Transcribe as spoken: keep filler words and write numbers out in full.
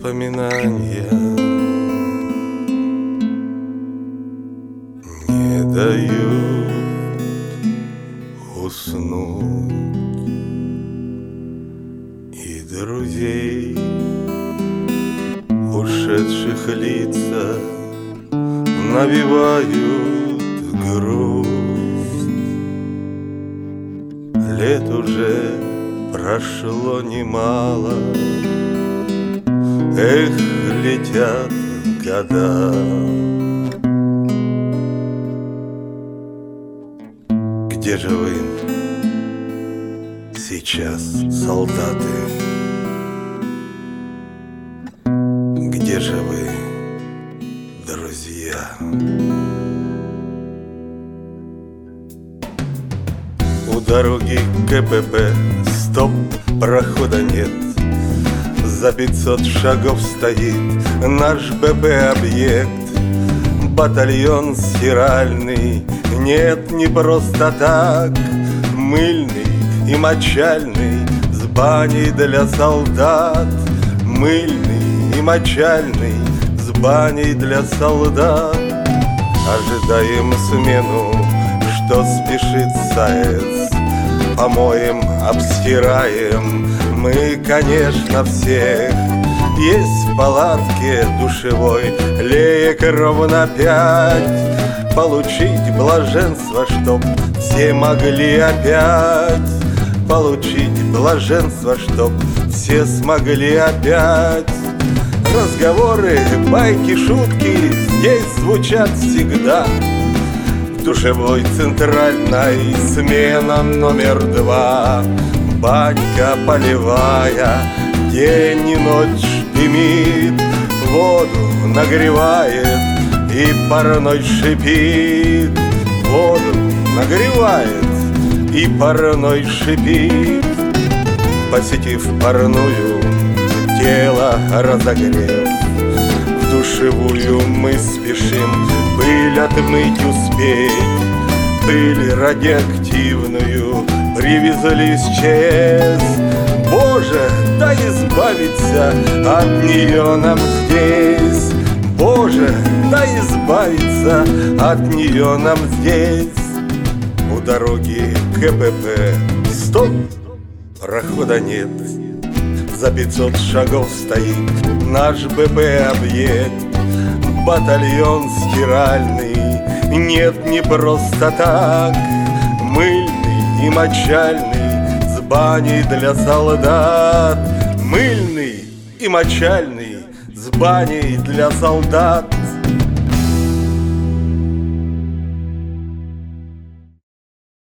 воспоминания не дают уснуть, и друзей, ушедших лица, навевают грусть. Лет уже прошло немало, эх, летят года. Где же вы сейчас, солдаты? Где же вы, друзья? У дороги КПП стоп, прохода нет. За пятьсот шагов стоит наш БП-объект. Батальон стиральный, нет, не просто так. Мыльный и мочальный, с баней для солдат. Мыльный и мочальный, с баней для солдат. Ожидаем смену, что спешит САЭС. Помоем, обстираем мы, конечно, всех. Есть в палатке душевой леек ровно пять. Получить блаженство, чтоб все могли опять. Получить блаженство, чтоб все смогли опять. Разговоры, байки, шутки здесь звучат всегда. В душевой центральной смена номер два. Банька полевая, день и ночь дымит, воду нагревает и парной шипит. Воду нагревает и парной шипит. Посетив парную, тело разогрев, в душевую мы спешим пыль отмыть успеть. Пыль радиоактивную привезли с ЧАЭС. Боже, дай избавиться от нее нам здесь. Боже, дай избавиться от нее нам здесь. У дороги КПП стоп, прохода нет. За пятьсот шагов стоит наш БП-объект. Батальон стиральный, нет, не просто так. Мыльный и мочальный, с баней для солдат. Мыльный и мочальный, с баней для солдат.